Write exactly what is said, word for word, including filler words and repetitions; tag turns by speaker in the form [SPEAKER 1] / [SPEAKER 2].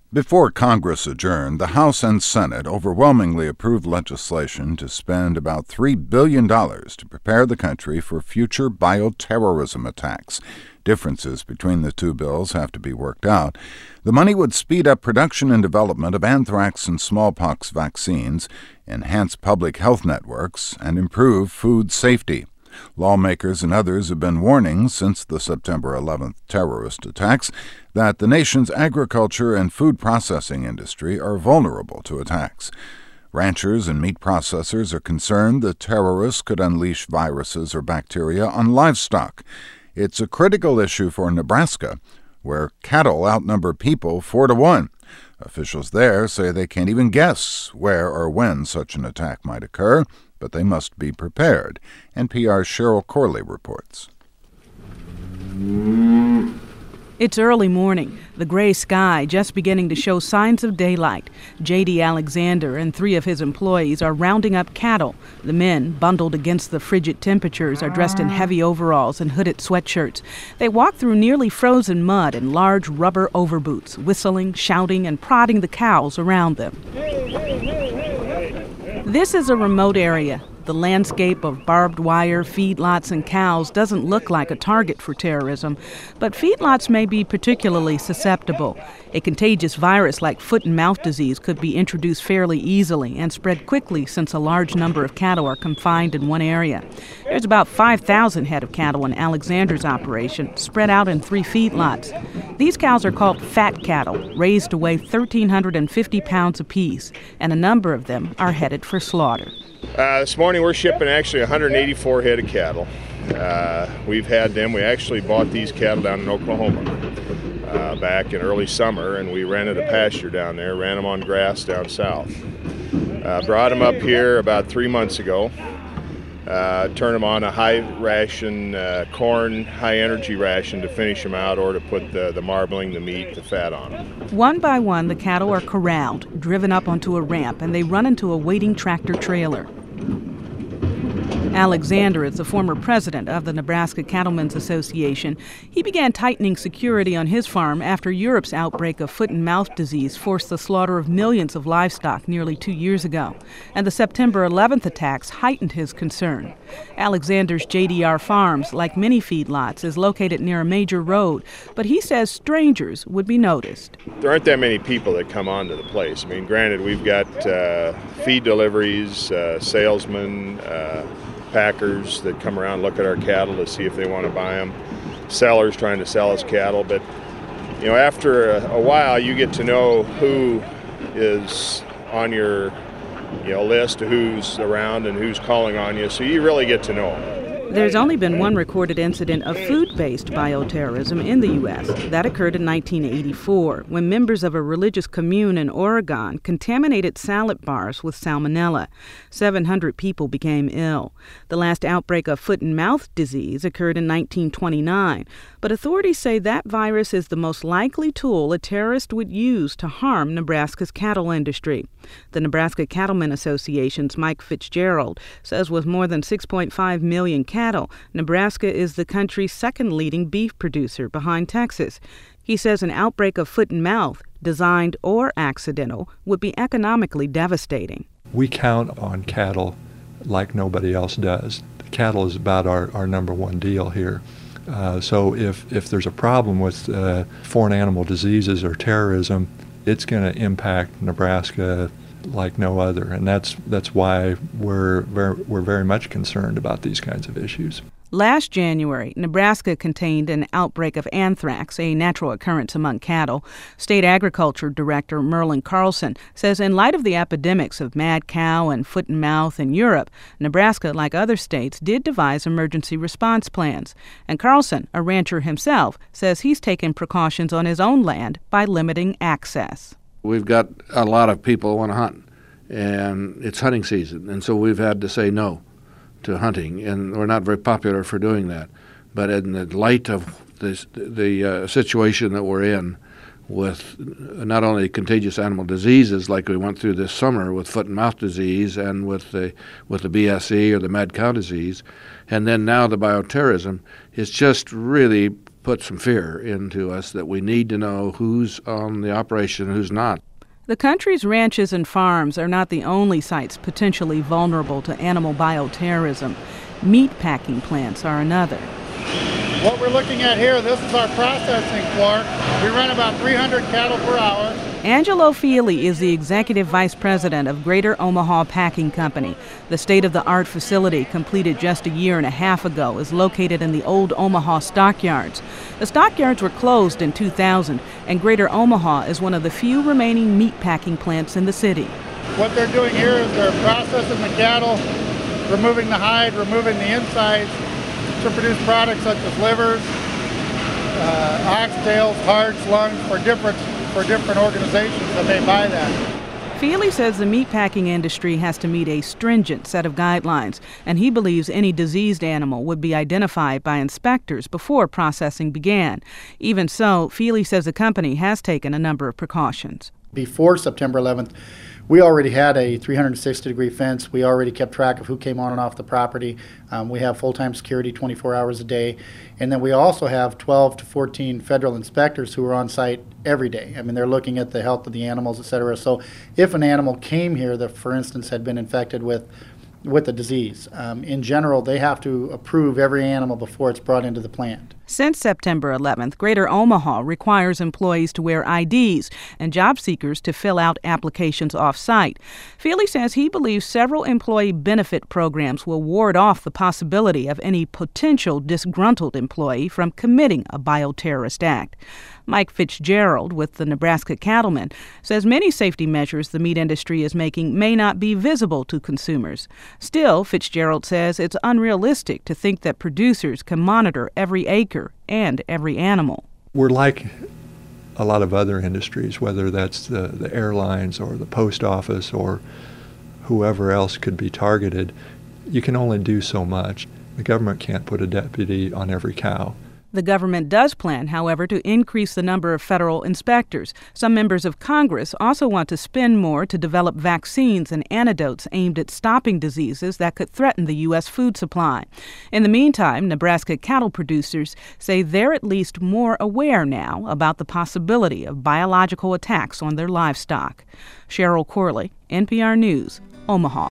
[SPEAKER 1] Before Congress adjourned, the House and Senate overwhelmingly approved legislation to spend about three billion dollars to prepare the country for future bioterrorism attacks. Differences between the two bills have to be worked out. The money would speed up production and development of anthrax and smallpox vaccines, enhance public health networks, and improve food safety. Lawmakers and others have been warning since the September eleventh terrorist attacks that the nation's agriculture and food processing industry are vulnerable to attacks. Ranchers and meat processors are concerned that terrorists could unleash viruses or bacteria on livestock. It's a critical issue for Nebraska, where cattle outnumber people four to one. Officials there say they can't even guess where or when such an attack might occur, but they must be prepared. N P R's Cheryl Corley reports.
[SPEAKER 2] It's early morning, the gray sky just beginning to show signs of daylight. J D Alexander and three of his employees are rounding up cattle. The men, bundled against the frigid temperatures, are dressed in heavy overalls and hooded sweatshirts. They walk through nearly frozen mud in large rubber overboots, whistling, shouting, and prodding the cows around them. This is a remote area. The landscape of barbed wire, feedlots, and cows doesn't look like a target for terrorism, but feedlots may be particularly susceptible. A contagious virus like foot and mouth disease could be introduced fairly easily and spread quickly since a large number of cattle are confined in one area. There's about five thousand head of cattle in Alexander's operation, spread out in three feedlots. These cows are called fat cattle, raised to weigh one thousand three hundred fifty pounds apiece, and a number of them are headed for slaughter.
[SPEAKER 3] Uh, this morning we're shipping actually one hundred eighty-four head of cattle. Uh, we've had them. We actually bought these cattle down in Oklahoma uh, back in early summer, and we rented a pasture down there, ran them on grass down south. Uh, brought them up here about three months ago. Uh, turned them on a high ration, uh, corn, high energy ration to finish them out, or to put the, the marbling, the meat, the fat on them.
[SPEAKER 2] One by one, the cattle are corralled, driven up onto a ramp, and they run into a waiting tractor trailer. Alexander is the former president of the Nebraska Cattlemen's Association. He began tightening security on his farm after Europe's outbreak of foot and mouth disease forced the slaughter of millions of livestock nearly two years ago. And the September eleventh attacks heightened his concern. Alexander's J D R Farms, like many feedlots, is located near a major road, but he says strangers would be noticed.
[SPEAKER 3] There aren't that many people that come onto the place. I mean, granted, we've got uh, feed deliveries, uh, salesmen, uh, packers that come around, look at our cattle to see if they want to buy them, sellers trying to sell us cattle. But, you know, after a, a while, you get to know who is on your, you know, list, who's around and who's calling on you, so you really get to know them.
[SPEAKER 2] There's only been one recorded incident of food-based bioterrorism in the U S That occurred in nineteen eighty-four, when members of a religious commune in Oregon contaminated salad bars with salmonella. seven hundred people became ill. The last outbreak of foot and mouth disease occurred in nineteen twenty-nine, but authorities say that virus is the most likely tool a terrorist would use to harm Nebraska's cattle industry. The Nebraska Cattlemen Association's Mike Fitzgerald says with more than six point five million cattle, Nebraska is the country's second leading beef producer behind Texas. He says an outbreak of foot and mouth, designed or accidental, would be economically devastating.
[SPEAKER 4] We count on cattle like nobody else does. The cattle is about our, our number one deal here. Uh, so if, if there's a problem with uh, foreign animal diseases or terrorism, it's going to impact Nebraska like no other, and that's that's why we're very, we're very much concerned about these kinds of issues.
[SPEAKER 2] Last January, Nebraska contained an outbreak of anthrax, a natural occurrence among cattle. State Agriculture Director Merlin Carlson says in light of the epidemics of mad cow and foot and mouth in Europe, Nebraska, like other states, did devise emergency response plans. And Carlson, a rancher himself, says he's taken precautions on his own land by limiting access.
[SPEAKER 5] We've got a lot of people who want to hunt, and it's hunting season, and so we've had to say no to hunting, and we're not very popular for doing that. But in the light of this, the uh, situation that we're in with not only contagious animal diseases like we went through this summer with foot and mouth disease and with the with the B S E or the mad cow disease, and then now the bioterrorism, it's just really put some fear into us that we need to know who's on the operation and who's not.
[SPEAKER 2] The country's ranches and farms are not the only sites potentially vulnerable to animal bioterrorism. Meat packing plants are another.
[SPEAKER 6] What we're looking at here, this is our processing floor. We run about three hundred cattle per hour.
[SPEAKER 2] Angelo Feely is the executive vice president of Greater Omaha Packing Company. The state-of-the-art facility, completed just a year and a half ago, is located in the old Omaha stockyards. The stockyards were closed in two thousand, and Greater Omaha is one of the few remaining meat packing plants in the city.
[SPEAKER 6] What they're doing here is they're processing the cattle, removing the hide, removing the insides to produce products such as livers, uh, oxtails, hearts, lungs for different for different organizations that may buy that.
[SPEAKER 2] Feely says the meatpacking industry has to meet a stringent set of guidelines, and he believes any diseased animal would be identified by inspectors before processing began. Even so, Feely says the company has taken a number of precautions.
[SPEAKER 6] Before September eleventh, we already had a three hundred sixty degree fence. We already kept track of who came on and off the property. Um, we have full-time security twenty-four hours a day. And then we also have twelve to fourteen federal inspectors who are on site every day. I mean, they're looking at the health of the animals, et cetera. So if an animal came here that, for instance, had been infected with with the disease, um, in general, they have to approve every animal before it's brought into the plant.
[SPEAKER 2] Since September eleventh, Greater Omaha requires employees to wear I Ds and job seekers to fill out applications off-site. Feely says he believes several employee benefit programs will ward off the possibility of any potential disgruntled employee from committing a bioterrorist act. Mike Fitzgerald with the Nebraska Cattlemen says many safety measures the meat industry is making may not be visible to consumers. Still, Fitzgerald says it's unrealistic to think that producers can monitor every acre and every animal.
[SPEAKER 4] We're like a lot of other industries, whether that's the, the airlines or the post office or whoever else could be targeted. You can only do so much. The government can't put a deputy on every cow.
[SPEAKER 2] The government does plan, however, to increase the number of federal inspectors. Some members of Congress also want to spend more to develop vaccines and antidotes aimed at stopping diseases that could threaten the U S food supply. In the meantime, Nebraska cattle producers say they're at least more aware now about the possibility of biological attacks on their livestock. Cheryl Corley, N P R News, Omaha.